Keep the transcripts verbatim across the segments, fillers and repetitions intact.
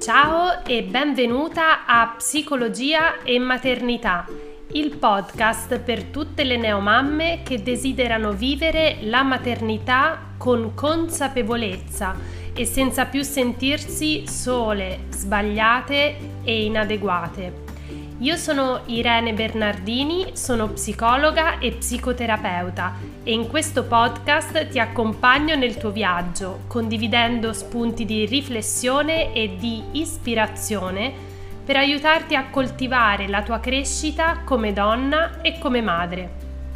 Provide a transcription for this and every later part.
Ciao e benvenuta a Psicologia e Maternità, il podcast per tutte le neomamme che desiderano vivere la maternità con consapevolezza e senza più sentirsi sole, sbagliate e inadeguate. Io sono Irene Bernardini, sono psicologa e psicoterapeuta e in questo podcast ti accompagno nel tuo viaggio, condividendo spunti di riflessione e di ispirazione per aiutarti a coltivare la tua crescita come donna e come madre.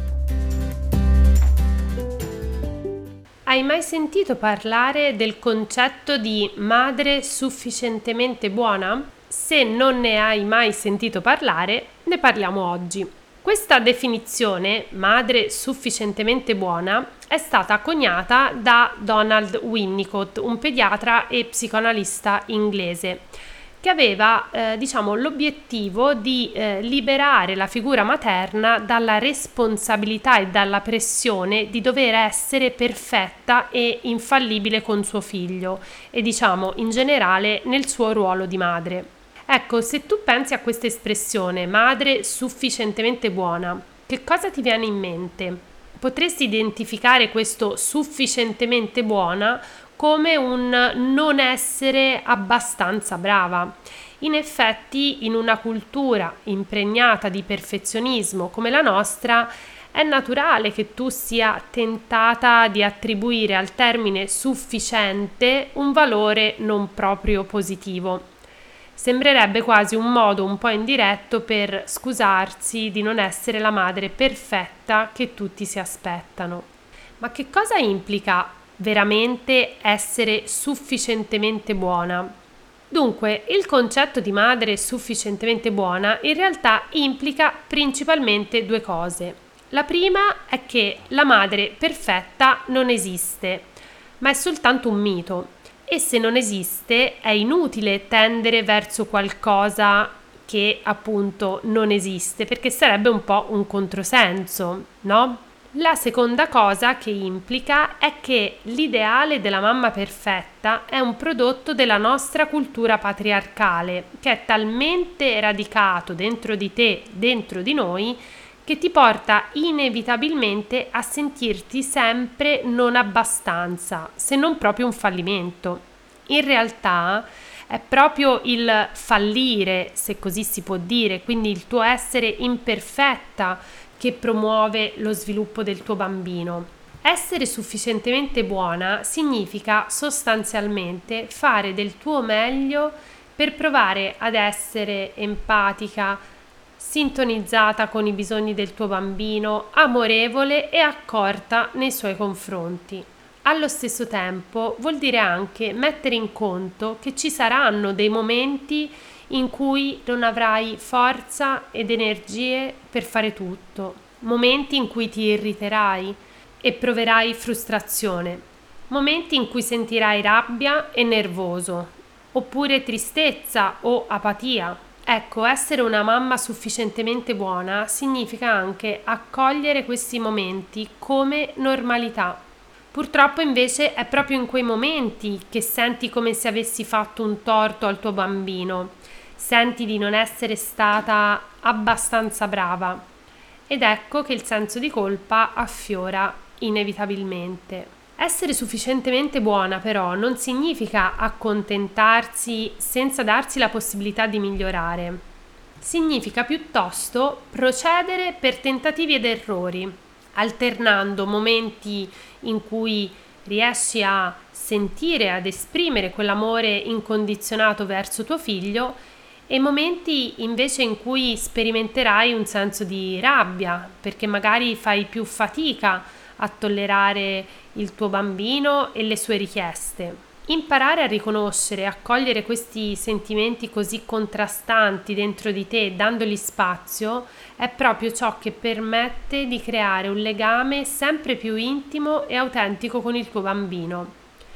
Hai mai sentito parlare del concetto di madre sufficientemente buona? Se non ne hai mai sentito parlare, ne parliamo oggi. Questa definizione, madre sufficientemente buona, è stata coniata da Donald Winnicott, un pediatra e psicoanalista inglese, che aveva eh, diciamo, l'obiettivo di eh, liberare la figura materna dalla responsabilità e dalla pressione di dover essere perfetta e infallibile con suo figlio e diciamo in generale nel suo ruolo di madre. Ecco, se tu pensi a questa espressione, madre sufficientemente buona, che cosa ti viene in mente? Potresti identificare questo sufficientemente buona come un non essere abbastanza brava. In effetti, in una cultura impregnata di perfezionismo come la nostra, è naturale che tu sia tentata di attribuire al termine sufficiente un valore non proprio positivo. Sembrerebbe quasi un modo un po' indiretto per scusarsi di non essere la madre perfetta che tutti si aspettano. Ma che cosa implica veramente essere sufficientemente buona? Dunque, il concetto di madre sufficientemente buona in realtà implica principalmente due cose. La prima è che la madre perfetta non esiste, ma è soltanto un mito. E se non esiste è inutile tendere verso qualcosa che appunto non esiste, perché sarebbe un po' un controsenso, no? La seconda cosa che implica è che l'ideale della mamma perfetta è un prodotto della nostra cultura patriarcale, che è talmente radicato dentro di te, dentro di noi, che ti porta inevitabilmente a sentirti sempre non abbastanza, se non proprio un fallimento. In realtà è proprio il fallire, se così si può dire, quindi il tuo essere imperfetta che promuove lo sviluppo del tuo bambino. Essere sufficientemente buona significa sostanzialmente fare del tuo meglio per provare ad essere empatica, sintonizzata con i bisogni del tuo bambino, amorevole e accorta nei suoi confronti. Allo stesso tempo vuol dire anche mettere in conto che ci saranno dei momenti in cui non avrai forza ed energie per fare tutto, momenti in cui ti irriterai e proverai frustrazione, momenti in cui sentirai rabbia e nervoso, oppure tristezza o apatia. Ecco, essere una mamma sufficientemente buona significa anche accogliere questi momenti come normalità. Purtroppo invece è proprio in quei momenti che senti come se avessi fatto un torto al tuo bambino, senti di non essere stata abbastanza brava ed ecco che il senso di colpa affiora inevitabilmente. Essere sufficientemente buona però non significa accontentarsi senza darsi la possibilità di migliorare. Significa piuttosto procedere per tentativi ed errori, alternando momenti in cui riesci a sentire, ad esprimere quell'amore incondizionato verso tuo figlio e momenti invece in cui sperimenterai un senso di rabbia, perché magari fai più fatica a tollerare il tuo bambino e le sue richieste. Imparare a riconoscere e accogliere questi sentimenti così contrastanti dentro di te, dandogli spazio, è proprio ciò che permette di creare un legame sempre più intimo e autentico con il tuo bambino.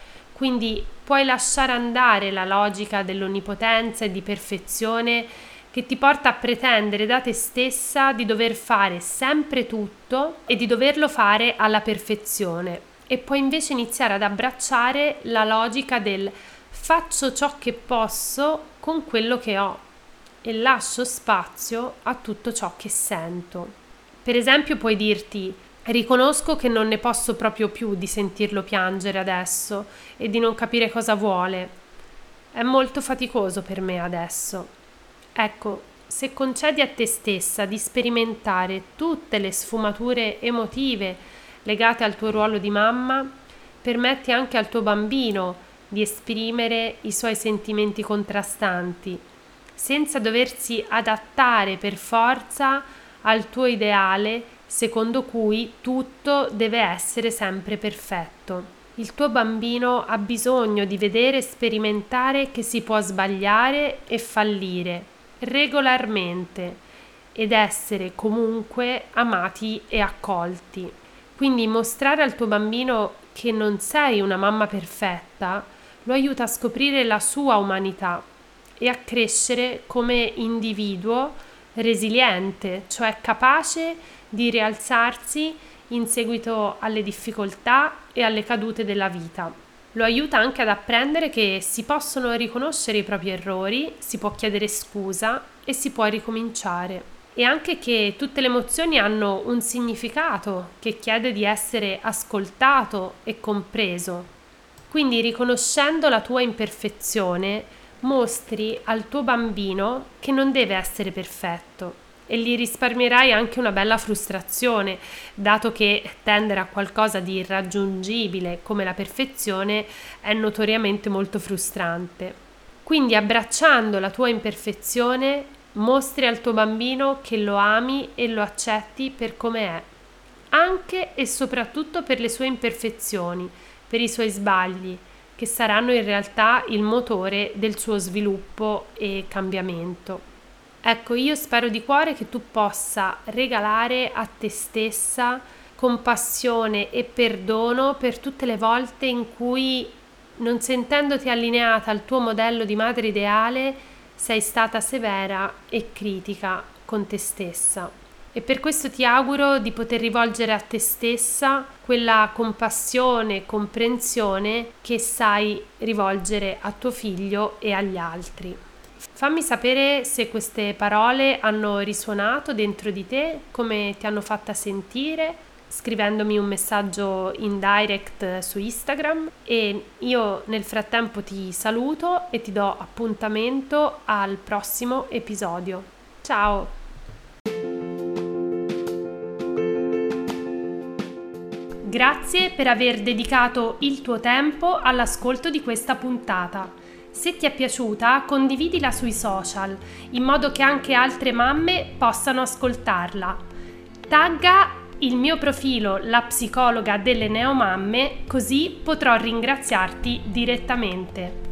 Quindi puoi lasciare andare la logica dell'onnipotenza e di perfezione che ti porta a pretendere da te stessa di dover fare sempre tutto e di doverlo fare alla perfezione, e puoi invece iniziare ad abbracciare la logica del faccio ciò che posso con quello che ho e lascio spazio a tutto ciò che sento. Per esempio, puoi dirti: riconosco che non ne posso proprio più di sentirlo piangere adesso e di non capire cosa vuole. È molto faticoso per me adesso. Ecco, se concedi a te stessa di sperimentare tutte le sfumature emotive legate al tuo ruolo di mamma, permetti anche al tuo bambino di esprimere i suoi sentimenti contrastanti, senza doversi adattare per forza al tuo ideale secondo cui tutto deve essere sempre perfetto. Il tuo bambino ha bisogno di vedere e sperimentare che si può sbagliare e fallire regolarmente ed essere comunque amati e accolti. Quindi mostrare al tuo bambino che non sei una mamma perfetta lo aiuta a scoprire la sua umanità e a crescere come individuo resiliente, cioè capace di rialzarsi in seguito alle difficoltà e alle cadute della vita. Lo aiuta anche ad apprendere che si possono riconoscere i propri errori, si può chiedere scusa e si può ricominciare. E anche che tutte le emozioni hanno un significato che chiede di essere ascoltato e compreso. Quindi, riconoscendo la tua imperfezione, mostri al tuo bambino che non deve essere perfetto e gli risparmierai anche una bella frustrazione, dato che tendere a qualcosa di irraggiungibile come la perfezione è notoriamente molto frustrante. Quindi, abbracciando la tua imperfezione, mostri al tuo bambino che lo ami e lo accetti per come è, anche e soprattutto per le sue imperfezioni, per i suoi sbagli, che saranno in realtà il motore del suo sviluppo e cambiamento. Ecco, io spero di cuore che tu possa regalare a te stessa compassione e perdono per tutte le volte in cui, non sentendoti allineata al tuo modello di madre ideale, sei stata severa e critica con te stessa. E per questo ti auguro di poter rivolgere a te stessa quella compassione e comprensione che sai rivolgere a tuo figlio e agli altri. Fammi sapere se queste parole hanno risuonato dentro di te, come ti hanno fatta sentire, scrivendomi un messaggio in direct su Instagram, e io nel frattempo ti saluto e ti do appuntamento al prossimo episodio. Ciao! Grazie per aver dedicato il tuo tempo all'ascolto di questa puntata. Se ti è piaciuta, condividila sui social, in modo che anche altre mamme possano ascoltarla. Tagga il mio profilo La Psicologa delle Neomamme, così potrò ringraziarti direttamente.